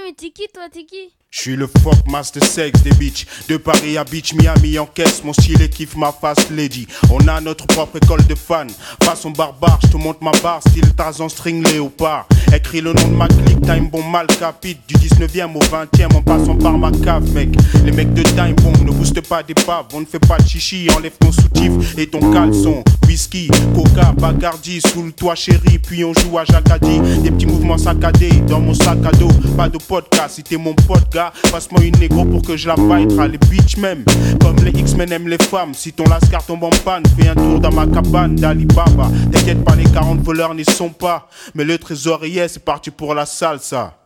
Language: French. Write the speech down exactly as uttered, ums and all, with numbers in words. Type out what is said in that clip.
mais t'es qui toi, t'es qui? Je suis le fuck master sex des bitches. De Paris à Beach, Miami encaisse. Mon style kiffe ma face lady. On a notre propre école de fans. Façon barbare, je te montre ma barre. Style Tarzan string léopard. Écris le nom de ma clique, time bomb mal capite. Du dix-neuvième au vingtième en passant par ma cave, mec. Les mecs de time bomb ne boostent pas des paves. On ne fait pas de chichi, enlève ton soutif et ton caleçon. Whisky, coca, bacardi, sous le toit chéri. Puis on joue à Jacadi. Des petits mouvements saccadés dans mon sac à dos. Pas de podcast, si t'es mon pote gars, passe-moi une négro pour que je la bâitra. Les bitches même, comme les X-Men aiment les femmes. Si ton lascar tombe en panne, fais un tour dans ma cabane d'Alibaba. T'inquiète pas, les quarante voleurs n'y sont pas. Mais le trésorier, c'est parti pour la salsa.